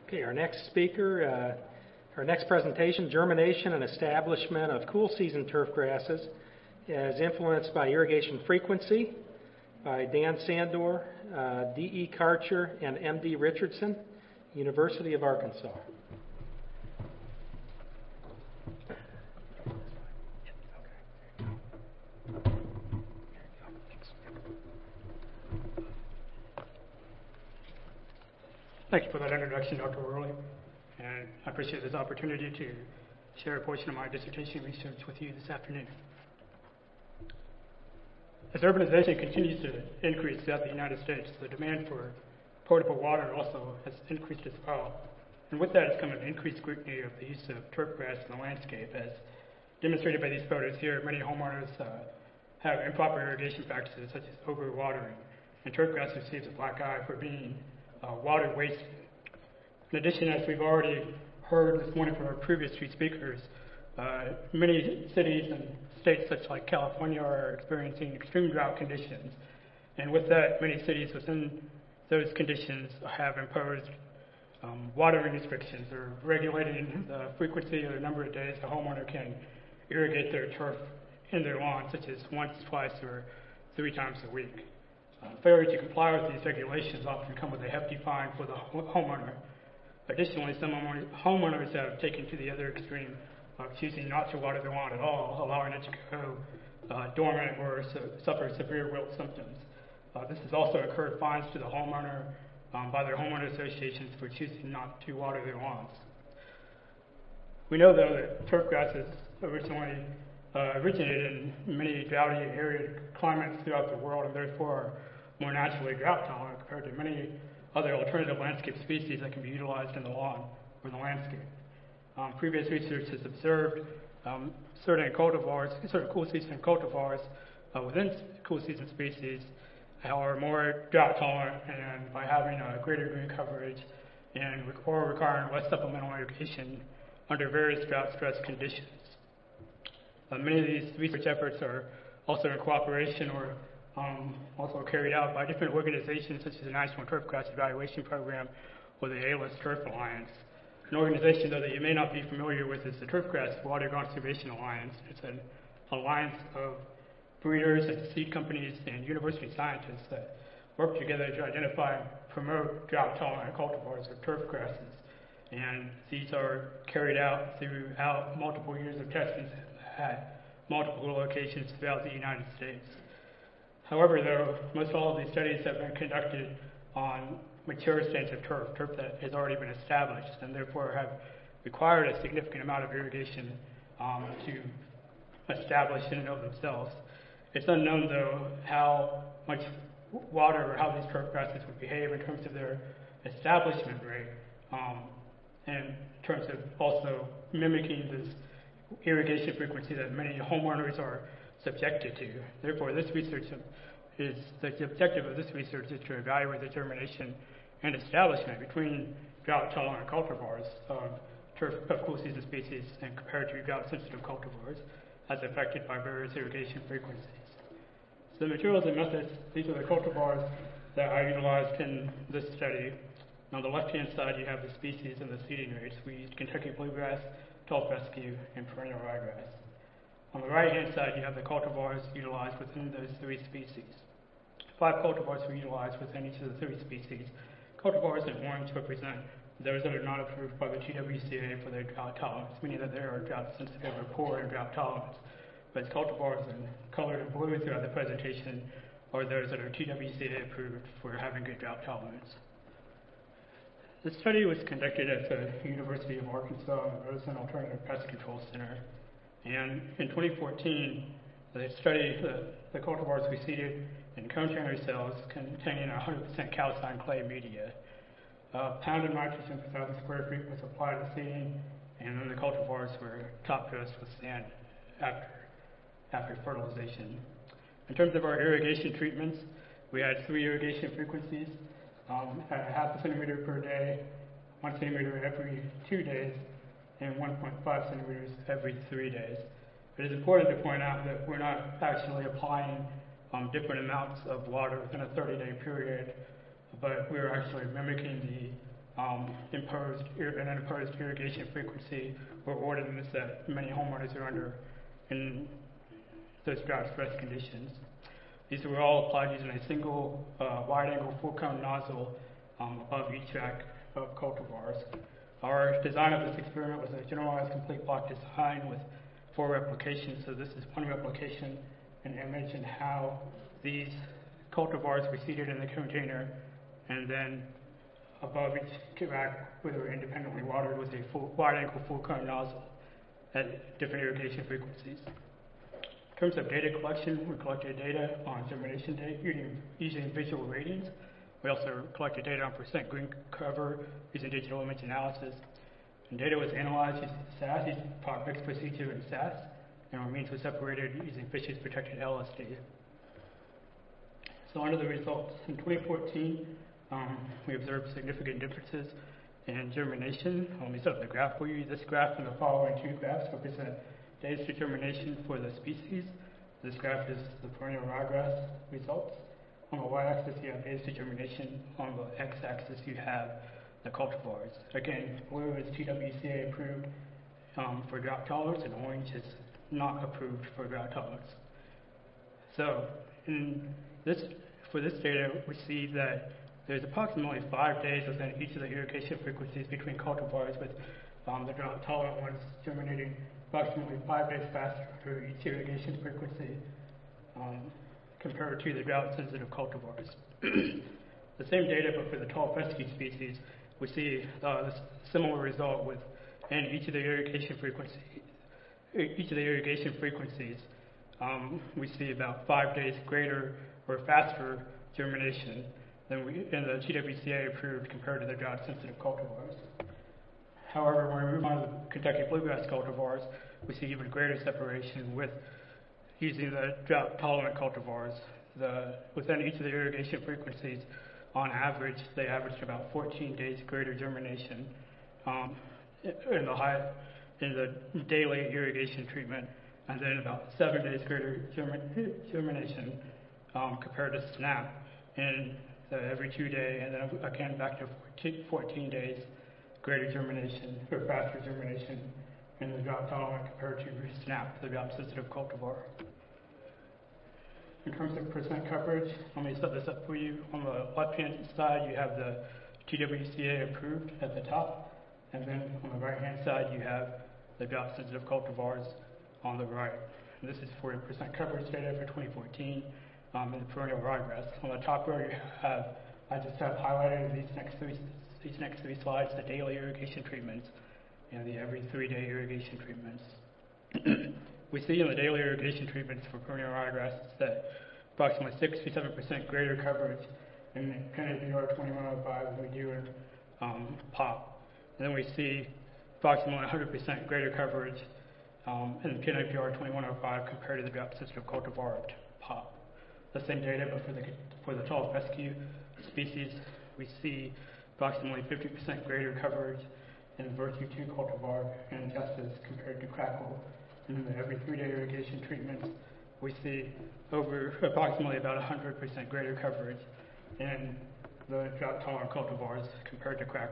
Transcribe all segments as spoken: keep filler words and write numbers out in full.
Okay, our next speaker, uh, our next presentation, Germination and Establishment of Cool Season Turf Grasses, is influenced by irrigation frequency by Dan Sandor, uh, D E Karcher, and M D Richardson, University of Arkansas. Thank you for that introduction, Doctor Worley, and I appreciate this opportunity to share a portion of my dissertation research with you this afternoon. As urbanization continues to increase throughout the United States, the demand for potable water also has increased as well. And with that has come an increased scrutiny of the use of turf grass in the landscape. As demonstrated by these photos here, many homeowners uh, have improper irrigation practices such as overwatering, and turf grass receives a black eye for being Uh, water wasted. In addition, as we've already heard this morning from our previous three speakers, uh, many cities and states such like California are experiencing extreme drought conditions. And with that, many cities within those conditions have imposed um, watering restrictions or regulating the frequency or the number of days a homeowner can irrigate their turf in their lawn, such as once, twice, or three times a week. Uh, failure to comply with these regulations often come with a hefty fine for the homeowner. Additionally, some homeowners have taken to the other extreme of choosing not to water their lawn at all, allowing it to go uh, dormant or su suffer severe wilt symptoms. Uh, this has also incurred fines to the homeowner um, by their homeowner associations for choosing not to water their lawns. We know, though, that turf grasses originally uh, originated in many droughty arid climates throughout the world and therefore are more naturally drought tolerant compared to many other alternative landscape species that can be utilized in the lawn or the landscape. Um, previous research has observed um, certain cultivars, certain cool season cultivars uh, within cool season species are more drought tolerant, and by having a greater green coverage and or requiring less supplemental irrigation under various drought stress conditions. Uh, many of these research efforts are also in cooperation or um, also carried out by different organizations such as the National Turf Grass Evaluation Program or the A-List Turf Alliance. An organization, though, that you may not be familiar with is the Turf Grass Water Conservation Alliance. It's an alliance of breeders and seed companies and university scientists that work together to identify and promote drought-tolerant cultivars or turf grasses. And these are carried out throughout multiple years of testing at multiple locations throughout the United States. However, though, most all of these studies have been conducted on mature stands of turf, turf that has already been established, and therefore have required a significant amount of irrigation um, to establish in and of themselves. It's unknown, though, how much water or how these turf grasses would behave in terms of their establishment rate, um, and in terms of also mimicking this irrigation frequency that many homeowners are subjected to. Therefore, this research is, the objective of this research is to evaluate the germination and establishment between drought-tolerant cultivars of turf of cool season species and compared to drought-sensitive cultivars as affected by various irrigation frequencies. So the materials and methods, these are the cultivars that I utilized in this study. On the left-hand side, you have the species and the seeding rates. We used Kentucky bluegrass, tall fescue, and perennial ryegrass. On the right-hand side, you have the cultivars utilized within those three species. Five cultivars were utilized within each of the three species. Cultivars in orange represent those that are not approved by the T W C A for their drought tolerance, meaning that they are drought sensitive or poor in drought tolerance. But cultivars in colored in blue throughout the presentation are those that are T W C A approved for having good drought tolerance. The study was conducted at the University of Arkansas and the Rosen Alternative Pest Control Center. And in twenty fourteen, the study, the, the cultivars we seeded in container cells containing one hundred percent calcined clay media. Uh, pounded nitrogen per thousand square feet was applied to seeding, and then the cultivars were top dressed with sand after, after fertilization. In terms of our irrigation treatments, we had three irrigation frequencies, um, at a half a centimeter per day, one centimeter every two days, and one point five centimeters every three days. It is important to point out that we're not actually applying um, different amounts of water within a thirty day period, but we're actually mimicking the um, imposed ir- an imposed irrigation frequency or ordinance that many homeowners are under in those drought stress conditions. These were all applied using a single uh, wide-angle full-cone nozzle um, above each rack of cultivars. Our design of this experiment was a generalized complete block design with four replications. So this is one replication, an image, and how these cultivars were seated in the container, and then above each rack, where they were independently watered, was a full, wide-angle full-cone nozzle at different irrigation frequencies. In terms of data collection, we collected data on germination date using, using visual ratings. We also collected data on percent green cover using digital image analysis. And data was analyzed using S A S, using product mix procedure in S A S, and our means was separated using Fish's protected L S D. So on to the results. In twenty fourteen, um, we observed significant differences in germination. Let me set up the graph for you. This graph and the following two graphs represent days to germination for the species. This graph is the perennial ryegrass results. On the y-axis, you have days to germination. On the x-axis, you have the cultivars. Again, blue is T W C A approved um, for drought tolerance, and orange is not approved for drought tolerance. So, in this, for this data, we see that there's approximately five days within each of the irrigation frequencies between cultivars, with um, the drought tolerant ones germinating approximately five days faster for each irrigation frequency um, compared to the drought-sensitive cultivars. The same data, but for the tall fescue species, we see uh, this similar result with in each of the irrigation frequencies. Each of the irrigation frequencies, um, we see about five days greater or faster germination than we in the T W C A approved compared to the drought-sensitive cultivars. However, when we move on to the Kentucky bluegrass cultivars, we see even greater separation with using the drought-tolerant cultivars. The, within each of the irrigation frequencies, on average, they averaged about fourteen days greater germination um, in the high, in the daily irrigation treatment, and then about seven days greater germin, germination um, compared to SNAP in the every two day, and then again back to fourteen days greater germination, or faster germination in the drought tolerant compared to SNAP, the drought sensitive cultivar. In terms of percent coverage, let me set this up for you. On the left hand side, you have the T W C A approved at the top, and then on the right hand side, you have the drought sensitive cultivars on the right. And this is for percent coverage data for twenty fourteen um, in the perennial ryegrass. On the top row, you have, I just have highlighted these next three These next three slides, the daily irrigation treatments and the every three-day irrigation treatments. We see in the daily irrigation treatments for perennial ryegrass that approximately sixty-seven percent greater coverage in P N A B R twenty-one oh five than we do in um, P O P. And then we see approximately one hundred percent greater coverage um, in P N A B R twenty-one oh five compared to the drought-sensitive cultivar of P O P. The same data, but for the, for the tall fescue species, we see approximately fifty percent greater coverage in Virtue two cultivar and Justice compared to Crackle. And in the every three-day irrigation treatments, we see over approximately about one hundred percent greater coverage in the drought-tolerant cultivars compared to Crackle.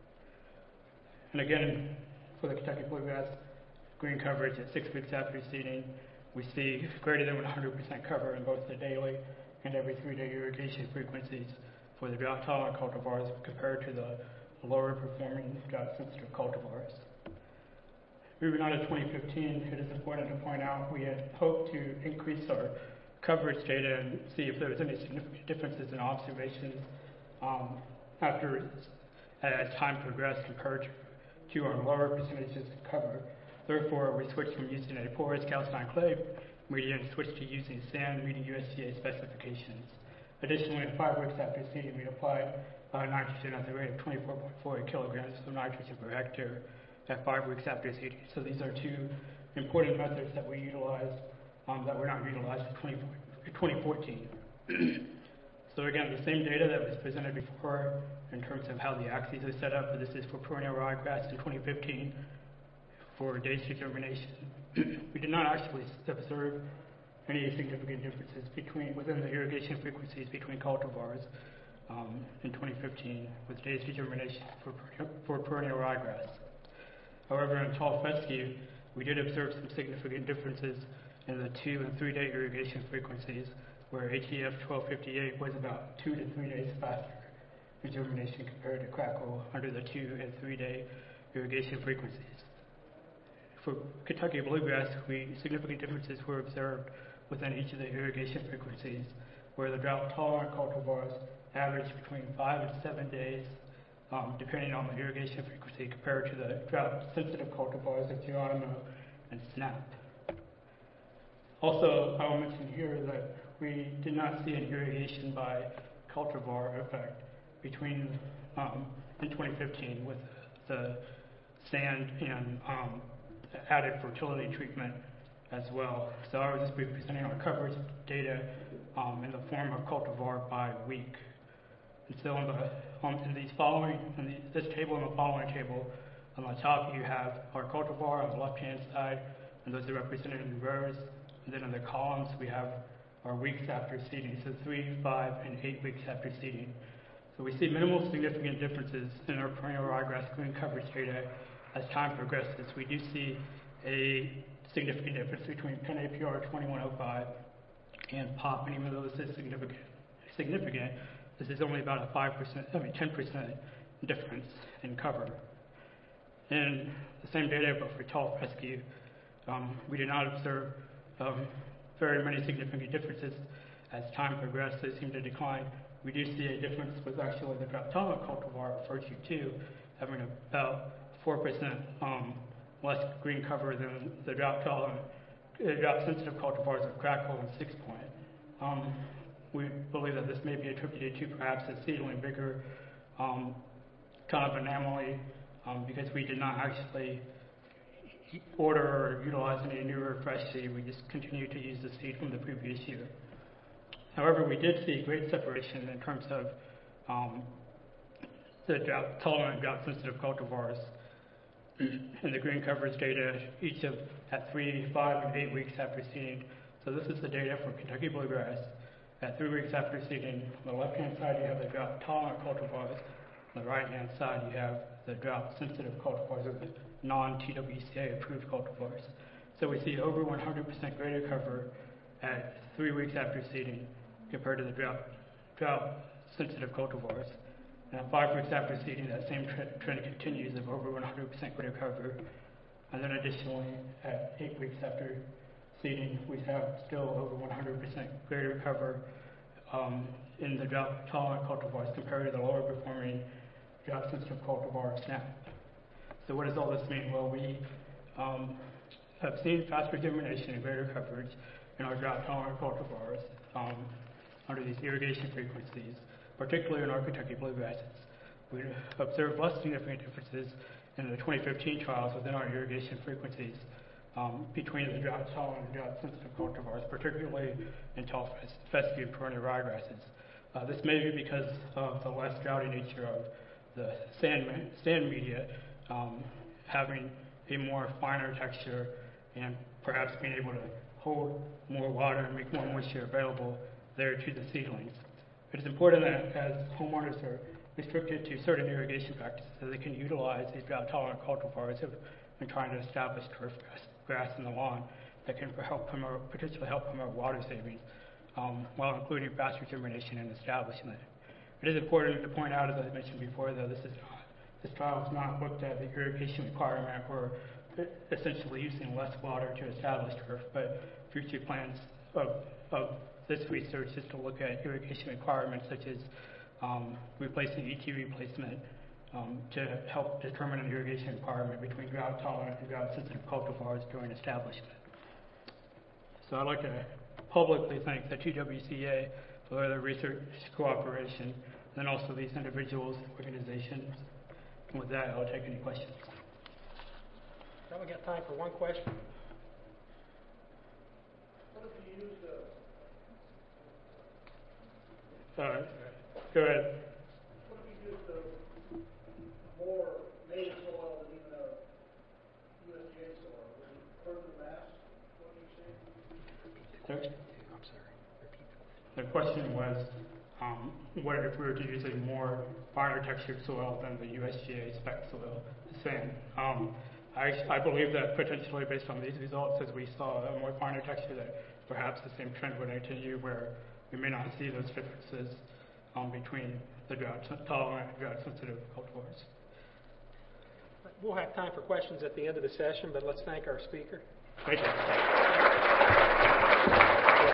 And again, for the Kentucky bluegrass, green coverage at six weeks after seeding, we see greater than one hundred percent cover in both the daily and every three-day irrigation frequencies for the drought-tolerant cultivars compared to the lower-performing drought-sensitive cultivars. Moving on to twenty fifteen, it is important to point out we had hoped to increase our coverage data and see if there was any significant differences in observations um, after as time progressed compared to, to our lower percentages of cover. Therefore, we switched from using a porous calcine clay media and switched to using sand meeting U S D A specifications. Additionally, in five weeks after seeding, we applied uh, nitrogen at the rate of twenty-four point four kilograms of nitrogen per hectare at five weeks after seeding. So these are two important methods that we utilized um, that were not utilized in twenty fourteen. So again, the same data that was presented before in terms of how the axes are set up, but this is for perennial ryegrass in twenty fifteen for days to germination. We did not actually observe any significant differences between within the irrigation frequencies between cultivars. um, in twenty fifteen with daisy germination for, for perennial ryegrass. However, in tall fescue, we did observe some significant differences in the two and three day irrigation frequencies, where H E F twelve fifty-eight was about two to three days faster in germination compared to crackle under the two and three day irrigation frequencies. For Kentucky bluegrass, we significant differences were observed within each of the irrigation frequencies, where the drought-tolerant cultivars averaged between five and seven days, um, depending on the irrigation frequency, compared to the drought-sensitive cultivars of Geronimo and Snap. Also, I will mention here that we did not see an irrigation by cultivar effect between um, in twenty fifteen with the sand and um, added fertility treatment as well. So I will just be presenting our coverage data um, in the form of cultivar by week. And so on the on in these following in the, this table and the following table, on the top you have our cultivar on the left-hand side, and those are represented in rows. And then in the columns we have our weeks after seeding, so three, five, and eight weeks after seeding. So we see minimal significant differences in our perennial ryegrass green coverage data as time progresses. We do see a significant difference between Penn A P R twenty-one oh five and P O P, and even though this is significant, significant, this is only about a five percent, I mean ten percent difference in cover. And the same data, but for tall fescue, um, we did not observe um, very many significant differences as time progressed. They seem to decline. We do see a difference with actually the drought-tolerant cultivar, Virtue two, having about four percent um, less green cover than the drought-tolerant, uh, drought-sensitive cultivars of Crackle and Six Point. Um, we believe that this may be attributed to perhaps a seedling vigor um, kind of anomaly, um, because we did not actually order or utilize any new or fresh seed. We just continued to use the seed from the previous year. However, we did see great separation in terms of um, the drought-tolerant, drought-sensitive cultivars in the green coverage data, each of at three, five, and eight weeks after seeding. So this is the data for Kentucky bluegrass. At three weeks after seeding, on the left-hand side you have the drought-tolerant cultivars. On the right-hand side you have the drought-sensitive cultivars, or the non-T W C A approved cultivars. So we see over one hundred percent greater cover at three weeks after seeding compared to the drought, drought-sensitive cultivars. And at five weeks after seeding, that same tre trend continues of over one hundred percent greater cover. And then additionally, at eight weeks after seeding, we have still over one hundred percent greater cover um, in the drought-tolerant cultivars compared to the lower-performing drought-sensitive cultivar of Snap. So what does all this mean? Well, we um, have seen faster germination and greater coverage in our drought-tolerant cultivars um, under these irrigation frequencies, particularly in our Kentucky bluegrasses. We observed less significant differences in the twenty fifteen trials within our irrigation frequencies um, between the drought-tolerant and drought-sensitive cultivars, particularly in tall fescue and perennial ryegrasses. Uh, this may be because of the less droughty nature of the sand, sand media, um, having a more finer texture and perhaps being able to hold more water and make more moisture available there to the seedlings. It is important that as homeowners are restricted to certain irrigation practices, that they can utilize these drought-tolerant cultivars when trying to establish turf grass, grass in the lawn that can help promote, potentially help promote water savings, um, while including faster germination and establishment. It is important to point out, as I mentioned before, though, this is not, this trial has not looked at the irrigation requirement or essentially using less water to establish turf, but future plans of, of this research is to look at irrigation requirements such as um, replacing E T replacement um, to help determine an irrigation requirement between drought-tolerant and drought-sensitive cultivars during establishment. So I'd like to publicly thank the T W C A for their research cooperation, and then also these individuals, organizations. And with that, I'll take any questions. Now we got time for one question. What if you use the Uh, go ahead. what if you use the more native soil than even a U S D A soil? Would it further mass what you say? The, the question was, Um, what if we were to use a more finer textured soil than the U S G A spec soil, sand? Um, I, I believe that potentially based on these results, as we saw a more finer texture, that perhaps the same trend would continue where we may not see those differences um, between the drought tolerant and drought sensitive cultivars. We'll have time for questions at the end of the session, but let's thank our speaker. Thank you.